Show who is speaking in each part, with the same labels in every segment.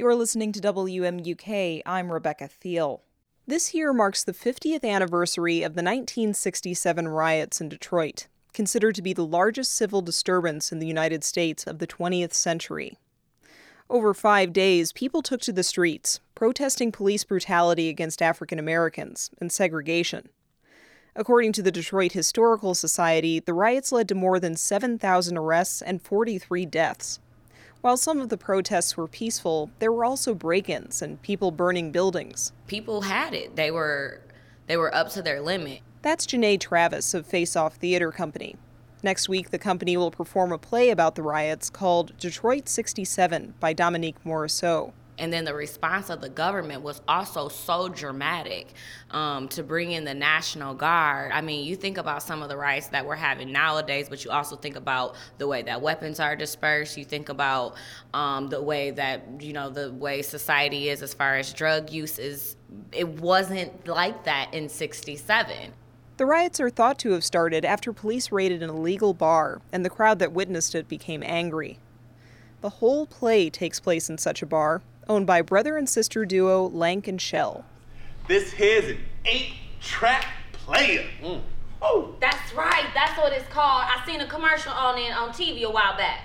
Speaker 1: You're listening to WMUK. I'm Rebecca Thiel. This year marks the 50th anniversary of the 1967 riots in Detroit, considered to be the largest civil disturbance in the United States of the 20th century. Over 5 days, people took to the streets, protesting police brutality against African Americans and segregation. According to the Detroit Historical Society, the riots led to more than 7,000 arrests and 43 deaths. While some of the protests were peaceful, there were also break-ins and people burning buildings.
Speaker 2: People had it. They were up to their limit.
Speaker 1: That's Janae Travis of Face Off Theater Company. Next week, the company will perform a play about the riots called Detroit 67 by Dominique Morisseau.
Speaker 2: And then the response of the government was also so dramatic to bring in the National Guard. I mean, you think about some of the riots that we're having nowadays, but you also think about the way that weapons are dispersed. You think about the way that, the way society is as far as drug use is. It wasn't like that in 67.
Speaker 1: The riots are thought to have started after police raided an illegal bar, and the crowd that witnessed it became angry. The whole play takes place in such a bar, owned by brother and sister duo Lank and Shell.
Speaker 3: This here's an 8-track player.
Speaker 4: Oh, that's right. That's what it's called. I seen a commercial on TV a while back.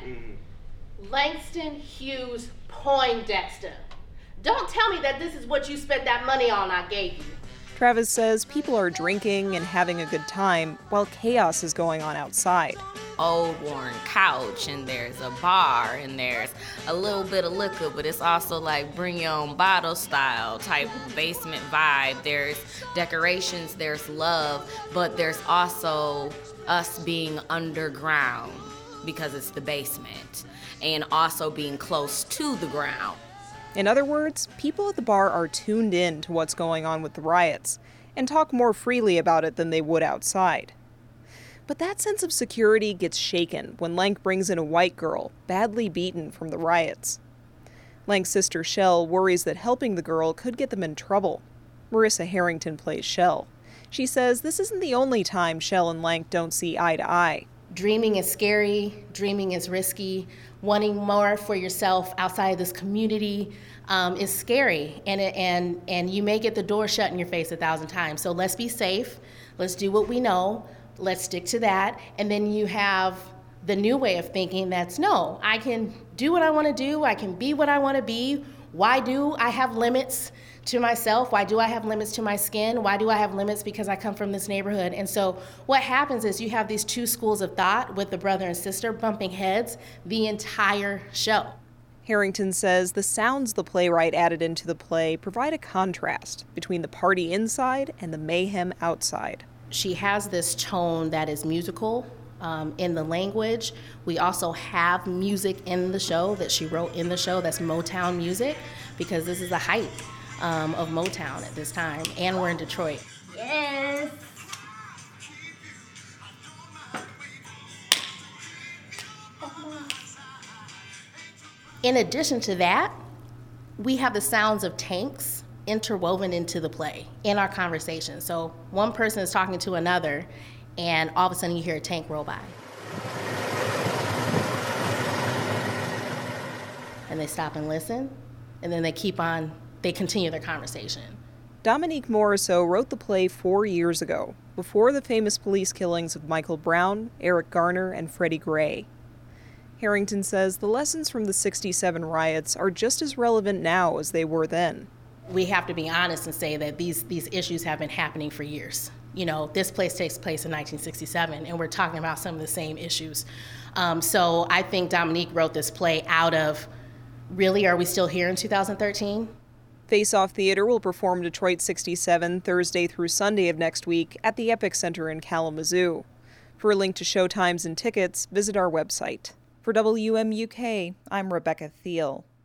Speaker 5: Langston Hughes Poindexter. Don't tell me that this is what you spent that money on I gave you.
Speaker 1: Travis says people are drinking and having a good time while chaos is going on outside.
Speaker 2: Old worn couch, and there's a bar, and there's a little bit of liquor, but it's also like bring your own bottle style type basement vibe. There's decorations, there's love, but there's also us being underground because it's the basement, and also being close to the ground.
Speaker 1: In other words, people at the bar are tuned in to what's going on with the riots and talk more freely about it than they would outside. But that sense of security gets shaken when Lank brings in a white girl, badly beaten from the riots. Lank's sister Shell worries that helping the girl could get them in trouble. Marissa Harrington plays Shell. She says this isn't the only time Shell and Lank don't see eye to eye.
Speaker 5: Dreaming is scary, dreaming is risky, wanting more for yourself outside of this community is scary, and you may get the door shut in your face 1,000 times. So let's be safe, let's do what we know, let's stick to that, and then you have the new way of thinking that's, no, I can do what I want to do, I can be what I want to be. Why do I have limits to myself? Why do I have limits to my skin? Why do I have limits because I come from this neighborhood? And so what happens is you have these two schools of thought with the brother and sister bumping heads the entire show.
Speaker 1: Harrington says the sounds the playwright added into the play provide a contrast between the party inside and the mayhem outside.
Speaker 5: She has this tone that is musical in the language. We also have music in the show that she wrote in the show that's Motown music, because this is the height of Motown at this time, and we're in Detroit.
Speaker 4: Yes.
Speaker 5: In addition to that, we have the sounds of tanks interwoven into the play in our conversation. So one person is talking to another, and all of a sudden you hear a tank roll by. And they stop and listen, and then they continue their conversation.
Speaker 1: Dominique Morisseau wrote the play 4 years ago, before the famous police killings of Michael Brown, Eric Garner, and Freddie Gray. Harrington says the lessons from the 67 riots are just as relevant now as they were then.
Speaker 5: We have to be honest and say that these issues have been happening for years. This place takes place in 1967, and we're talking about some of the same issues. So I think Dominique wrote this play out of, really, are we still here in 2013?
Speaker 1: Face Off Theater will perform Detroit 67 Thursday through Sunday of next week at the Epic Center in Kalamazoo. For a link to showtimes and tickets, visit our website. For WMUK, I'm Rebecca Thiel.